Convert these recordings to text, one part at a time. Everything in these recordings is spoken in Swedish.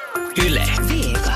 Yle Vega.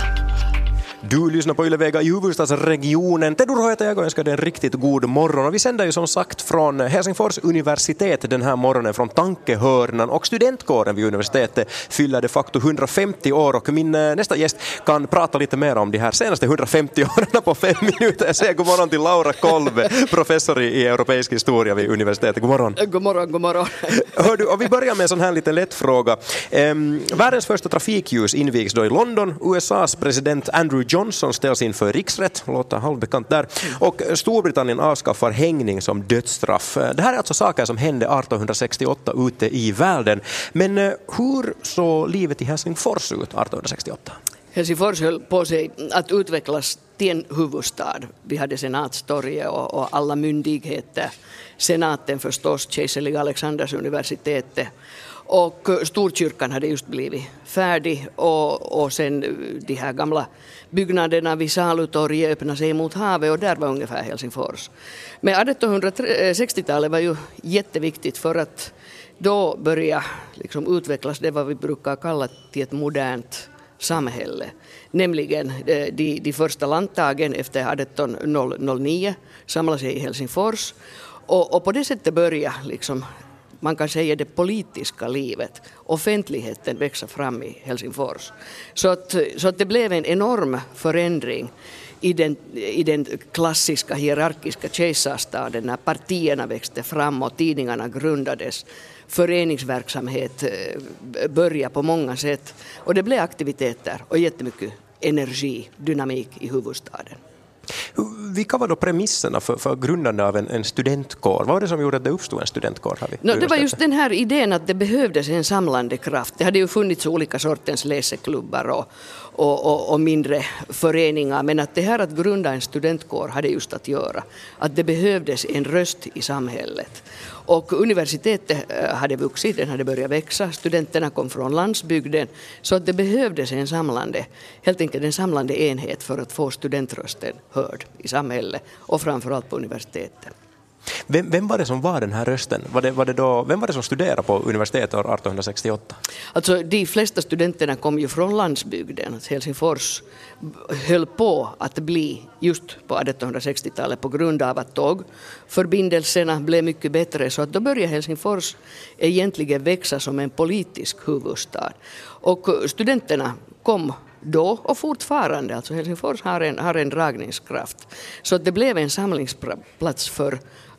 Du lyssnar på Yle Vega i huvudstadsregionen. Tedor heter jag och önskar dig en riktigt god morgon. Och vi sänder ju som sagt från Helsingfors universitet den här morgonen från Tankehörnan. Och studentkåren vid universitetet fyller de facto 150 år. Och min nästa gäst kan prata lite mer om de här senaste 150 åren på 5 minuter. Jag säger god morgon till Laura Kolbe, professor i europeisk historia vid universitetet. God morgon. God morgon, god morgon. Hör du, och vi börjar med en sån här liten lätt fråga. Världens första trafikljus invigs då i London. USAs president Andrew Johnson ställs inför riksrätt, låter halvbekant där. Och Storbritannien avskaffar hängning som dödsstraff. Det här är alltså saker som hände 1868 ute i världen. Men hur såg livet i Helsingfors ut 1868? Helsingfors höll på sig att utvecklas till en huvudstad. Vi hade senatstorget och alla myndigheter. Senaten förstås, kejserliga Alexanders universitetet. Och Storkyrkan hade just blivit färdig och sen de här gamla byggnaderna vid Salutorget öppnade sig mot havet och där var ungefär Helsingfors. Men 1860-talet var ju jätteviktigt för att då började liksom utvecklas det vad vi brukar kalla till ett modernt samhälle. Nämligen de första landtagen efter 1809 samlade sig i Helsingfors och på det sättet började liksom, man kan säga det politiska livet, offentligheten växa fram i Helsingfors. Så att det blev en enorm förändring i den klassiska hierarkiska kejsarstaden när partierna växte fram och tidningarna grundades. Föreningsverksamhet började på många sätt och det blev aktiviteter och jättemycket energi, dynamik i huvudstaden. Vilka var då premisserna för grundande av en studentkår? Vad var det som gjorde att det uppstod en studentkår? Det var just den här idén att det behövdes en samlande kraft. Det hade ju funnits olika sortens läseklubbar och mindre föreningar, men att det här att grunda en studentkår hade just att göra att det behövdes en röst i samhället. Och universitetet hade vuxit, den hade börjat växa, studenterna kom från landsbygden, så att det behövdes helt enkelt en samlande enhet för att få studentrösten hörd i samhället och framförallt på universitetet. Vem var det som var den här rösten? Vem var det som studerade på universitetet år 1868? Alltså de flesta studenterna kom ju från landsbygden. Helsingfors höll på att bli just på 1860-talet på grund av att tågförbindelserna blev mycket bättre, så att då började Helsingfors egentligen växa som en politisk huvudstad. Och studenterna kom då och fortfarande, alltså Helsingfors har en dragningskraft. Så att det blev en samlingsplats för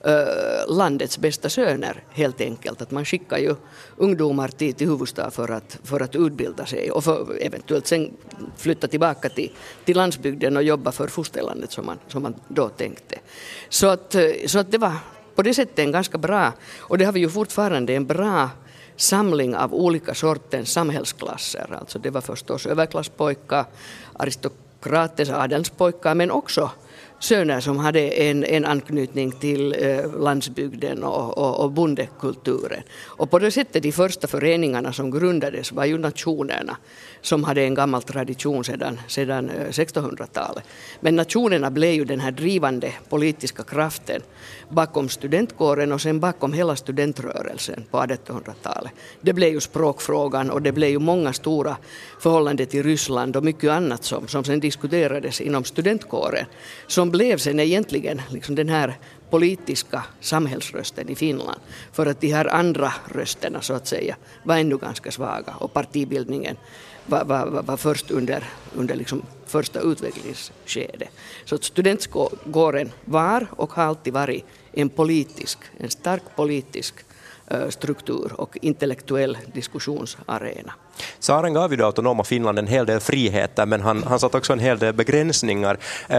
landets bästa söner helt enkelt. Att man skickar ju ungdomar till huvudstad för att utbilda sig och för eventuellt sen flytta tillbaka till landsbygden och jobba för fosterlandet som man då tänkte. Så att det var på det sättet en ganska bra, och det har vi ju fortfarande, en bra samling av olika sortens samhällsklasser. Alltså det var förstås överklasspojkar, aristokrater, adelspojkar, men också söner som hade en anknytning till landsbygden och bondekulturen. Och på det sättet de första föreningarna som grundades var ju nationerna som hade en gammal tradition sedan 1600-talet. Men nationerna blev ju den här drivande politiska kraften bakom studentkåren och sen bakom hela studentrörelsen på 1800-talet. Det blev ju språkfrågan och det blev ju många stora förhållanden till Ryssland och mycket annat som sen diskuterades inom studentkåren, som blev sen egentligen liksom den här politiska samhällsrösten i Finland, för att de här andra rösterna så att säga var ännu ganska svaga och partibildningen var först under liksom första utvecklingsskedet. Så att studentkåren var och har alltid varit en stark politisk struktur och intellektuell diskussionsarena. Tsaren gav ju det autonoma Finland en hel del friheter, men han satt också en hel del begränsningar.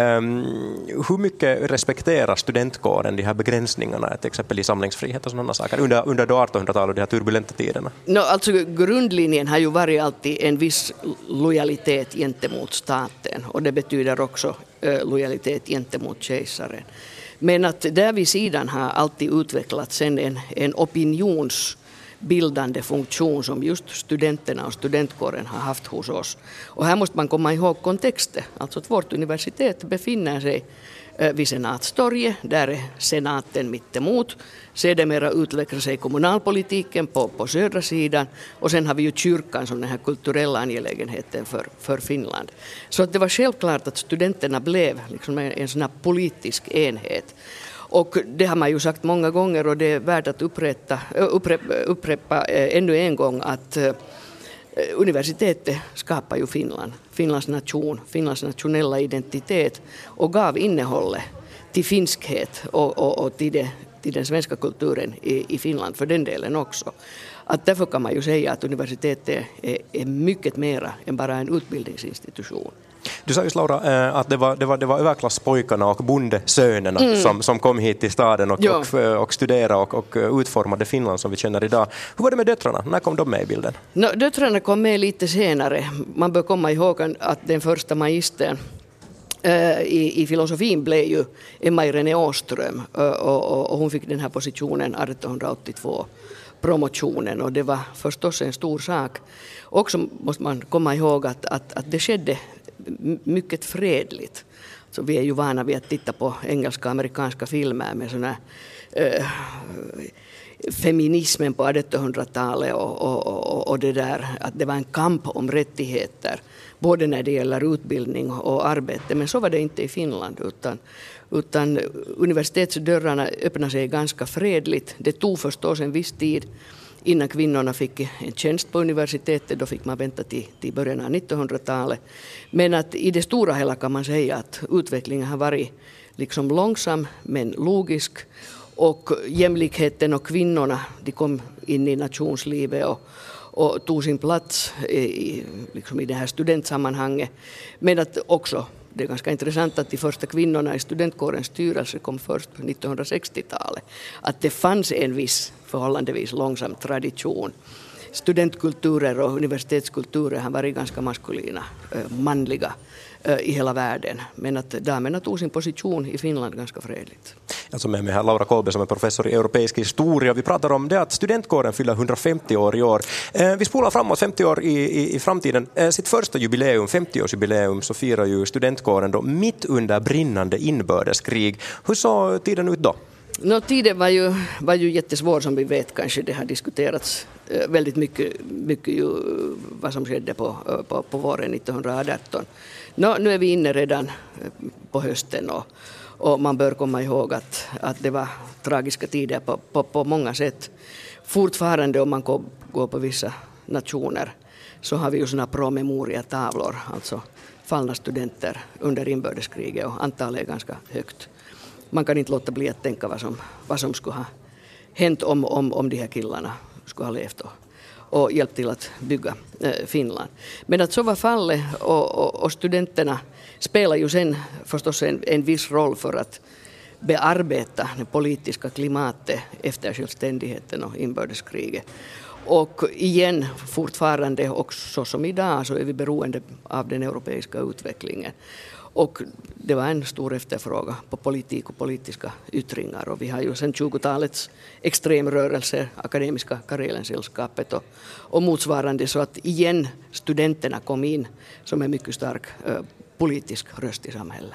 Hur mycket respekterar studentkåren de här begränsningarna, till exempel i samlingsfrihet och sådana saker, under 1800-talet och de här turbulenta tiderna? Alltså grundlinjen har ju varit alltid en viss lojalitet gentemot staten, och det betyder också lojalitet gentemot kejsaren. Men att där vid sidan har alltid utvecklats en opinionsbildande funktion som just studenterna och studentkåren har haft hos oss. Och här måste man komma ihåg kontexten. Alltså att vårt universitet befinner sig vid Senatstorget. Där är senaten mittemot. Sedermera utvecklar sig kommunalpolitiken på södra sidan. Och sen har vi ju kyrkan som den här kulturella angelägenheten för Finland. Så att det var självklart att studenterna blev liksom en sån här politisk enhet. Och det har man ju sagt många gånger och det är värt att upprepa ännu en gång att universitetet skapar ju Finland, Finlands nation, Finlands nationella identitet och gav innehållet till finskhet och till den svenska kulturen i Finland för den delen också. Att därför kan man ju säga att universitetet är mycket mera än bara en utbildningsinstitution. Du sa ju, Laura, att det var överklasspojkarna och bondesönerna som kom hit till staden och studerade och utformade Finland som vi känner idag. Hur var det med döttrarna? När kom de med i bilden? Döttrarna kom med lite senare. Man bör komma ihåg att den första magistern i filosofin blev ju Emma-Irene Åström och hon fick den här positionen 1882. Promotionen och det var förstås en stor sak. Också måste man komma ihåg att det skedde mycket fredligt. Så vi är ju vana vid att titta på engelska och amerikanska filmer med såna feminismen på 1800-talet och det där att det var en kamp om rättigheter både när det gäller utbildning och arbete, men så var det inte i Finland utan universitetsdörrarna öppnade sig ganska fredligt. Det tog förstås en viss tid innan kvinnorna fick en tjänst på universitetet, då fick man vänta till början av 1900-talet. Men att i det stora hela kan man säga att utvecklingen har varit liksom långsam men logisk och jämlikheten och kvinnorna de kom in i nationslivet och tog sin plats i det här studentsammanhanget. Men att också, det är ganska intressant att de första kvinnorna i studentkårens styrelse kom först på 1960-talet. Att det fanns en viss förhållandevis långsam tradition. Studentkulturer och universitetskulturer har varit ganska maskulina, manliga i hela världen. Men att damerna tog sin position i Finland ganska fredligt. Alltså med mig här Laura Kolbe som är professor i europeisk historia. Vi pratar om det att studentkåren fyller 150 år i år. Vi spolar framåt 50 år i framtiden. Sitt första jubileum, 50-årsjubileum, så firar ju studentkåren då mitt under brinnande inbördeskrig. Hur såg tiden ut då? Tiden var ju jättesvår som vi vet, kanske det har diskuterats väldigt mycket ju vad som skedde på våren 1918. Nu är vi inne redan på hösten och man bör komma ihåg att det var tragiska tider på många sätt. Fortfarande om man går på vissa nationer så har vi ju såna promemoriatavlor, alltså fallna studenter under inbördeskriget och antalet är ganska högt. Man kan inte låta bli att tänka vad som skulle ha hänt om de här killarna skulle ha levt och hjälpt till att bygga Finland. Men att så var fallet och studenterna spelar ju sen förstås en viss roll för att bearbeta det politiska klimatet efter självständigheten och inbördeskriget. Och igen, fortfarande också som idag så är vi beroende av den europeiska utvecklingen. Och det var en stor efterfrågan på politik och politiska yttringar. Och vi har ju sedan 20-talets extremrörelser, Akademiska Karelensällskapet och motsvarande. Så att igen studenterna kom in som en mycket stark politisk röst i samhället.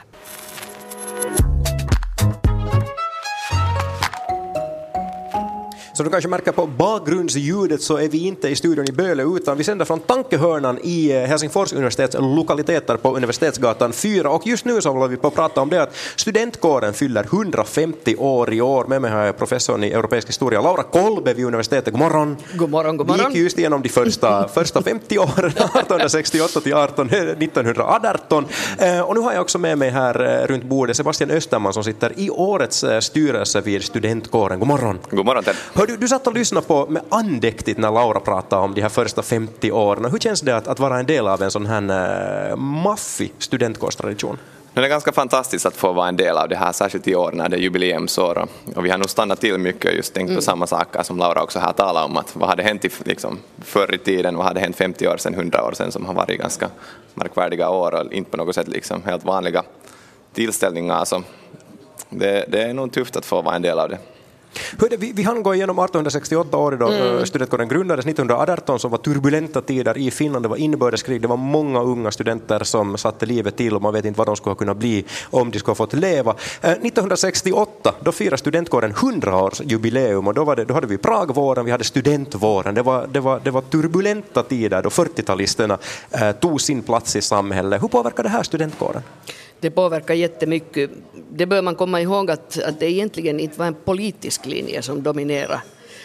Så du kanske märker på bakgrundsljudet så är vi inte i studion i Böle utan vi sänder från Tankehörnan i Helsingfors universitets lokaliteter på Universitetsgatan 4 och just nu så håller vi på att prata om det att studentkåren fyller 150 år i år. Med mig har jag professorn i europeisk historia Laura Kolbe vid universitetet. God morgon. God morgon. Vi gick just igenom de första 50 åren 1868 till 1918 och nu har jag också med mig här runt bordet Sebastian Österman som sitter i årets styrelse vid studentkåren. God morgon. God morgon Ted. Du satt och lyssnade på med andäktigt när Laura pratade om de här första 50 åren. Hur känns det att vara en del av en sån här maffig studentkårstradition? Det är ganska fantastiskt att få vara en del av det här, särskilt i år när det är jubileumsår. Och vi har nog stannat till mycket och just tänkt på samma saker som Laura också här talar om. Att vad hade hänt förr i tiden, vad hade hänt 50 år sedan, 100 år sedan som har varit ganska märkvärdiga år och inte på något sätt helt vanliga tillställningar. Så det är nog tufft att få vara en del av det. Hörde, vi hann gå igenom 1868 år då studentkåren grundades, 1918 som var turbulenta tider i Finland, det var inbördeskrig, det var många unga studenter som satte livet till och man vet inte vad de skulle kunna bli om de skulle ha fått leva. 1968 då firade studentkåren 100-årsjubileum och då hade vi Pragvåren, vi hade studentvåren, det var turbulenta tider då 40-talisterna tog sin plats i samhället. Hur påverkar det här studentkåren? Det påverkar jättemycket. Det bör man komma ihåg att det egentligen inte var en politisk linje som dominerade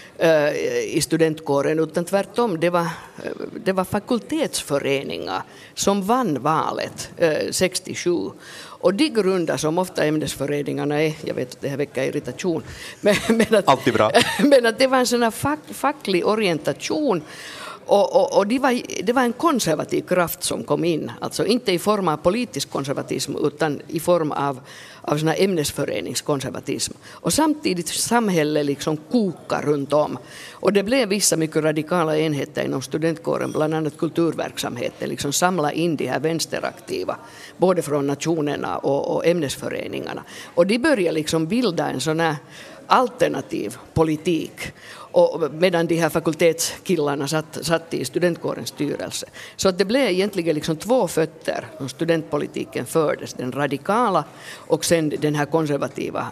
i studentkåren, utan tvärtom, det var fakultetsföreningar som vann valet 67. Och de grunder som ofta ämnesföreningarna är, jag vet att det här väcker irritation, alltid bra. Men att det var en sån här facklig orientation. Och det var en konservativ kraft som kom in, alltså inte i form av politisk konservatism utan i form av sån här ämnesföreningskonservatism. Och samtidigt samhället liksom kokar runt om. Och det blev vissa mycket radikala enheter inom studentkåren, bland annat kulturverksamheten, liksom samla in de här vänsteraktiva, både från nationerna och ämnesföreningarna. Och de började liksom bilda en sån här alternativ politik. Och medan de här fakultetskillarna satt i studentkårens styrelse. Så att det blev egentligen liksom två fötter som studentpolitiken fördes. Den radikala och sen den här konservativa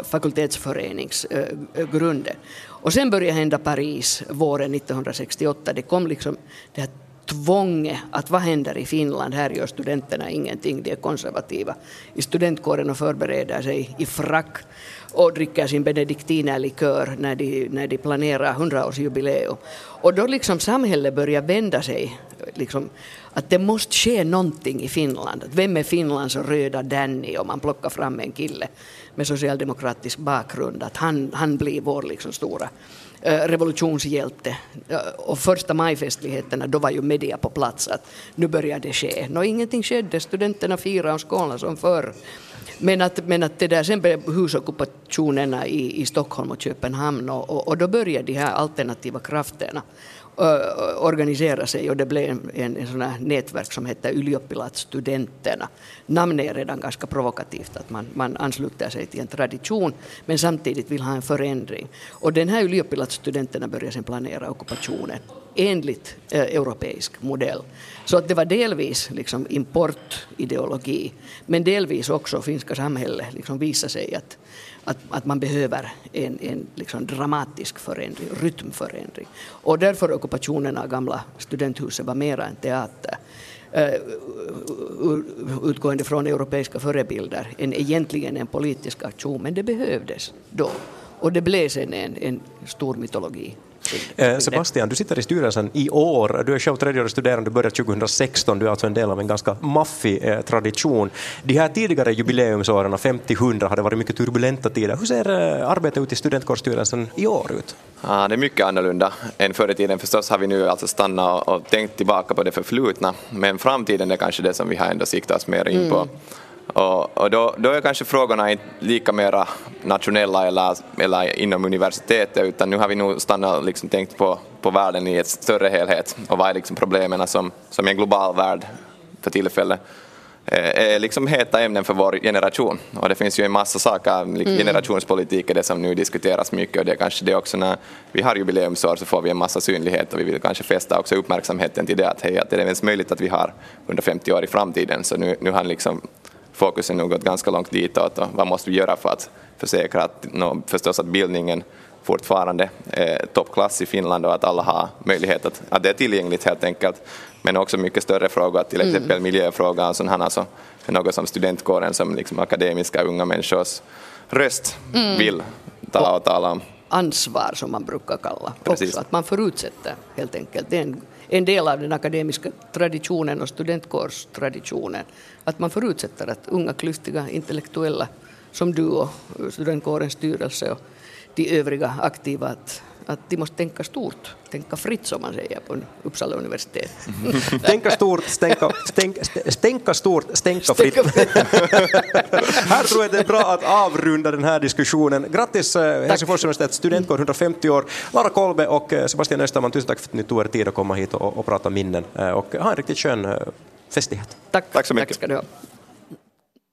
fakultetsföreningsgrunden. Och sen började hända Paris våren 1968. Det kom liksom det här tvånget att vad händer i Finland? Här gör studenterna ingenting, de är konservativa i studentkåren och förbereder sig i frack och dricker sin benediktinerlikör när de planerar 100-årsjubileum. Och då liksom samhället börjar vända sig, liksom, att det måste ske någonting i Finland. Vem är Finlands röda Danny om man plockar fram en kille med socialdemokratisk bakgrund, att han blir vår liksom stora revolutionshjälte. Och första majfestligheterna, då var ju media på plats att nu börjar det ske. Ingenting skedde, studenterna firade och skålade som förr. Men att det där, sen blev husockupationerna i Stockholm och Köpenhamn och då började de här alternativa krafterna organisera sig och det blev en sån här nätverk som heter Ylioppilatsstudenterna. Namnet är redan ganska provokativt, att man ansluter sig till en tradition men samtidigt vill ha en förändring. Och den här Ylioppilatsstudenterna började sen planera ockupationen enligt europeisk modell. Så att det var delvis liksom importideologi, men delvis också finska samhället liksom visar sig att man behöver en liksom dramatisk förändring, rytmförändring. Och därför ockupationen av gamla studenthuset var mera en teater, utgående från europeiska förebilder, än egentligen en politisk aktion, men det behövdes då. Och det blev sen en stor mytologi. Sebastian, du sitter i styrelsen i år. Du är själv tredjeårig studerande, du började 2016. Du är alltså en del av en ganska maffig tradition. De här tidigare jubileumsåren, 50-100, har det varit mycket turbulenta tider. Hur ser arbetet ut i studentkårsstyrelsen i år ut? Ja, det är mycket annorlunda än förr i tiden. Förstås har vi nu alltså stannat och tänkt tillbaka på det förflutna. Men framtiden är kanske det som vi har ändå siktat oss mer in på. Och då är kanske frågorna inte lika mera nationella eller inom universitetet, utan nu har vi nog stannat och liksom tänkt på världen i ett större helhet och vad är liksom problemen som en global värld för tillfället är liksom heta ämnen för vår generation. Och det finns ju en massa saker, liksom generationspolitik är det som nu diskuteras mycket, och det är kanske det också när vi har jubileumsår så får vi en massa synlighet och vi vill kanske fästa också uppmärksamheten till det att hej, att det är ens möjligt att vi har 150 år i framtiden, så nu har liksom fokusen nog gått ganska långt ditåt, och vad måste vi göra för att försäkra att förstås att bildningen fortfarande är toppklass i Finland och att alla har möjlighet att det är tillgängligt helt enkelt, men också mycket större frågor, till exempel miljöfrågan som han alltså är något som studentkåren som liksom akademiska unga människors röst vill tala om. Ansvar som man brukar kalla också, att man förutsätter helt enkelt, det är en del av den akademiska traditionen och studentkårstraditionen, att man förutsätter att unga klyftiga intellektuella som du och studentkårens styrelse och de övriga aktiva, att de måste tänka stort, tänka fritt som man säger på Uppsala universitet. Tänka stort, stänka stort, stänka fritt. Här tror jag det är bra att avrunda den här diskussionen. Grattis Helsingfors universitet studentkår 150 år. Lara Kolbe och Sebastian Österman, tusen tack för att ni tog er tid att komma hit och prata minnen. Och ha en riktigt skön festlighet. Tack så mycket. Tack ska du ha.